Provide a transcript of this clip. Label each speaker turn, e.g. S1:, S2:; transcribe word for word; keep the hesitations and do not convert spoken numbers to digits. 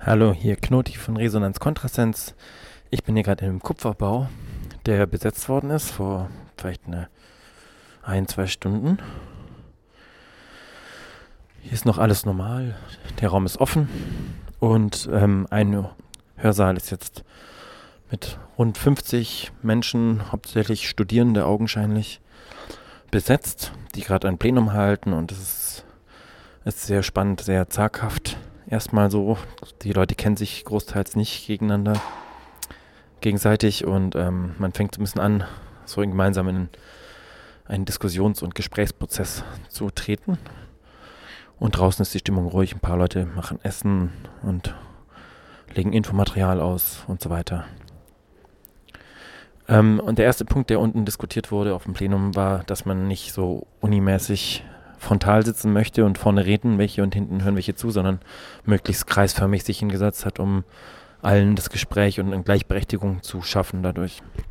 S1: Hallo, hier Knoti von Resonanz Kontrasens. Ich bin hier gerade im Kupferbau, der besetzt worden ist vor vielleicht eine ein, zwei Stunden. Hier ist noch alles normal, der Raum ist offen und ähm, ein Hörsaal ist jetzt mit rund fünfzig Menschen, hauptsächlich Studierende augenscheinlich, besetzt, die gerade ein Plenum halten, und es ist, ist sehr spannend, sehr zaghaft. Erstmal so, die Leute kennen sich großteils nicht gegeneinander, gegenseitig, und ähm, man fängt so ein bisschen an, so gemeinsam in einen Diskussions- und Gesprächsprozess zu treten. Und draußen ist die Stimmung ruhig, ein paar Leute machen Essen und legen Infomaterial aus und so weiter. Ähm, und der erste Punkt, der unten diskutiert wurde auf dem Plenum, war, dass man nicht so unimäßig frontal sitzen möchte und vorne reden welche und hinten hören welche zu, sondern möglichst kreisförmig sich hingesetzt hat, um allen das Gespräch und eine Gleichberechtigung zu schaffen dadurch.